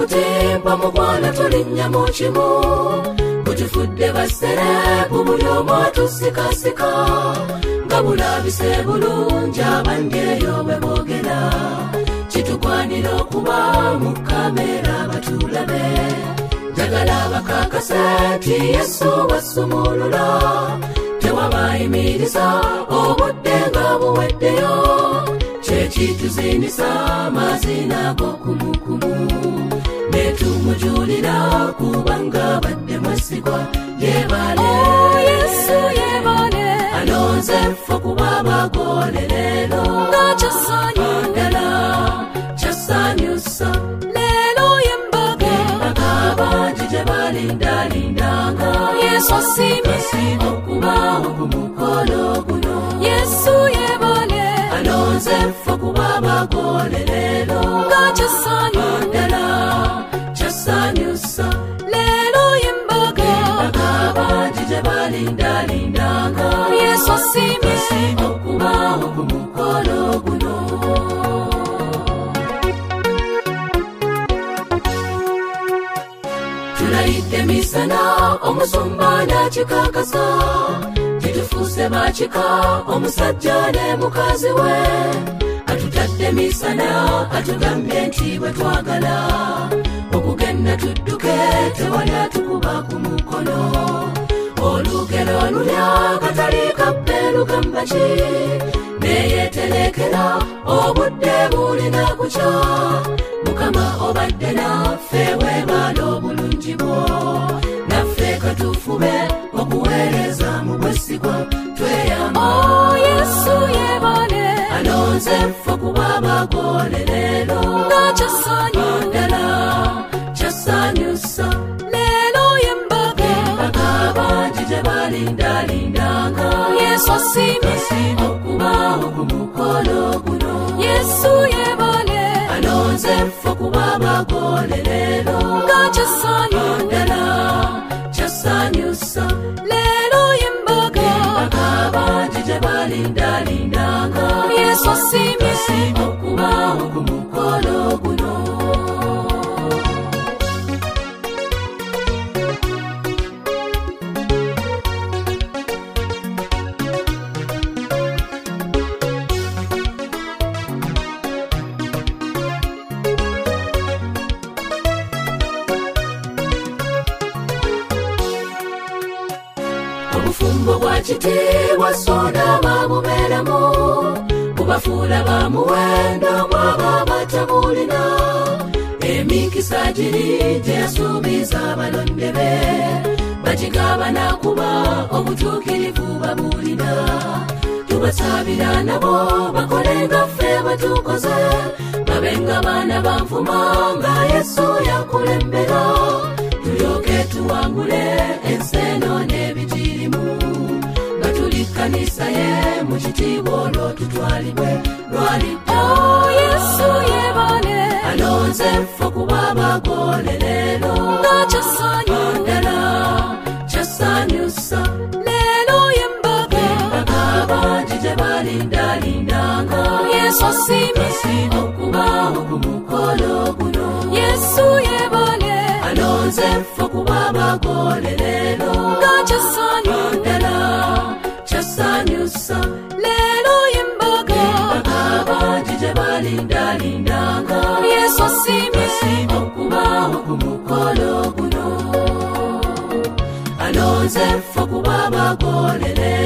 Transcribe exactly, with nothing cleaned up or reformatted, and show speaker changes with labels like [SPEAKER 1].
[SPEAKER 1] kutimba mugwana tulinnya mu kimu kutufudde baserebu buli omu atusikasika nga bulabise bulungi abandi eyo bwe boogera kitugwanira okuba mu kamera batulabe njagala bakakase nti Yesu wasumulula tewabayimiriza obudde nga buweddeyo kyekituzinisa amazina g'okumukumu netumujulira kubanga badde mwesigwa yebale
[SPEAKER 2] oh, Yesu yebale
[SPEAKER 1] alonze ffe kuba bagolerero
[SPEAKER 2] nga kyasanyu
[SPEAKER 1] ddala kyasanyusa
[SPEAKER 2] leero yembaga
[SPEAKER 1] embaga bangi gye balindalindanga
[SPEAKER 2] Yesu asiimye
[SPEAKER 1] okubawo ku mukolo guno
[SPEAKER 2] Yesu yebale
[SPEAKER 1] alonze ffe kuba bagolerero
[SPEAKER 2] nga kyasanyu
[SPEAKER 1] ddala kyasanyusa
[SPEAKER 2] leero yembaga
[SPEAKER 1] embaga bangi gye balindalindanga
[SPEAKER 2] Yesu asiimye
[SPEAKER 1] okubawo ku mukolo guno tulayidde misana omusumba n'akikakasa kitufuuse bakika omusajja ne mukazi we atutadde misana atugambye nti bwe twagala okugenda tudduke tewali atukuba ku mukono olugero lulya katali kabbe lugamba ki neyeterekera obudde bulina kukya mukama obadde naffe weebala obulungi bwo naffe katufube okuweereza mu bwesigwa tweyamba
[SPEAKER 2] oh, Yesu yebale
[SPEAKER 1] alonze ffe kuba bagolerero
[SPEAKER 2] nga kyasanyu
[SPEAKER 1] ddala kyasanyusa
[SPEAKER 2] leero yembaga
[SPEAKER 1] embaga bangi gye balindalindanga
[SPEAKER 2] Yesu asiimye
[SPEAKER 1] okubawo ku mukolo guno
[SPEAKER 2] Yesu yebale
[SPEAKER 1] alonze ffe kuba bagolerero
[SPEAKER 2] nga kyasanyu
[SPEAKER 1] ddala kyasanyusa
[SPEAKER 2] leero yembaga
[SPEAKER 1] embaga bangi gye balindalindanga
[SPEAKER 2] Yesu asiimye
[SPEAKER 1] okubawo ku mukolo guno obufumbo bwa kitiibwa sooda babubeeramu kubafuula bamuwendo mwaba batabulina emikisa giri gye yasuubiza abalonde be bagigaba nakuba obutuukirivu babulina tubasabira nabo bakolenga ffe batukoze babenga baana banvuma nga Yesu yakulembera tulyoke tuwangule ensi eno n'ebigirimu nga tuli kkanisa ye mu kitiibwa olwo tutwalibwe lwalidda
[SPEAKER 2] oh, Yesu yebale
[SPEAKER 1] alonze ffe kuba bagolerero
[SPEAKER 2] nga kyasanyu
[SPEAKER 1] ddala kyasanyusa
[SPEAKER 2] leero yembaga
[SPEAKER 1] embaga bangi gye balindalindanga
[SPEAKER 2] Yesu asiimye
[SPEAKER 1] okubawo ku mukolo guno
[SPEAKER 2] Yesu yebale
[SPEAKER 1] alonze ffe kuba bagolerero
[SPEAKER 2] nga kyasanyu
[SPEAKER 1] ddala kyasanyusa
[SPEAKER 2] leero yembaga
[SPEAKER 1] embaga bangi gye balindalindanga
[SPEAKER 2] Yesu asiimye
[SPEAKER 1] okubawo ku mukolo guno alonze ffe kuba bagolerero